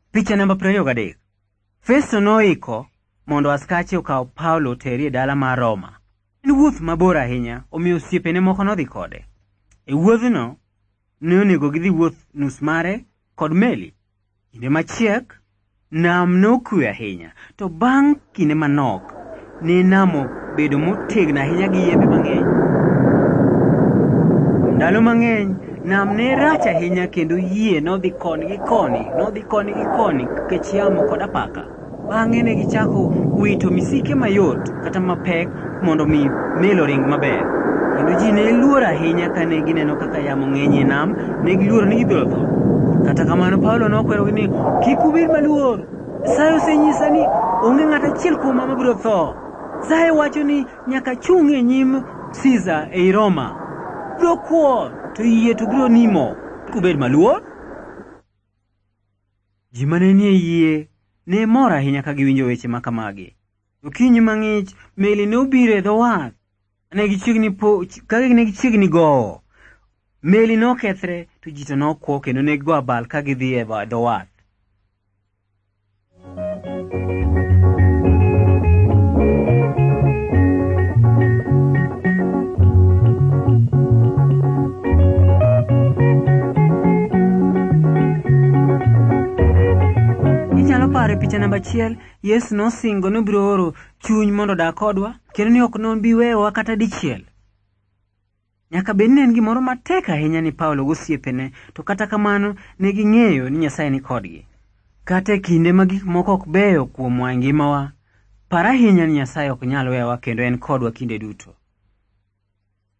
Picha namba 23. Festo noiko mondo askache okaw Paulo teri e dala mar Roma. En wuoth mabor ahinya, omiyo osiepene moko nodhi kode. E wuodhno, ne onego gidhi wuoth nus mare kod meli. Kinde machiek, nam nokwe ahinya, to bang' kinde manok, ne namo bedo motegno ahinya gi yembe mang'eny. Ndalo mang'eny, nam ne rach ahinya kendo yie nodhi koni gi koni nikech yamo kod apaka. Bang'e ne gichako wito misike mayot kata mapek mondo mi melo ring maber. Kendo ji ne luor ahinya kane gineno kaka yamo ng'eny e nam, ne giluor ni gibiro tho. Kata kamano Paulo nokwerogi ni kik ubed maluor. Nyasaye osenyisa ni onge ng'at achiel kuoma mabiro tho. Nyasaye wacho ni nyaka chung' e nyim Caesar ei Roma. Biro kuo to yie to biro nimo. Kik ubed maluor. Ji mane nie yie ne mor ahinya ka giwinjo weche makamagi. Okinyi mang'ich meli nobiro e dho wath. Ne gichiegni gowo. Meli nokethre to ji to nokuo kendo ne gigo abal ka gidhi e dho wath. Pare picha namba 1, Yesu nosingo ni biro oro chuny mondo dak kodwa, kendo ni ok nobi weyowa kata dichiel. Nyaka bed ni en gimoro matek ahinya ni Paulo gosiepene, to kata kamano ne ging'eyo ni Nyasaye ni kodgi. Kata kinde ma gik moko ok beyo kuomwa e ngimawa, par ahinya ni Nyasaye ok nyal weyowa kendo en kodwa kinde duto.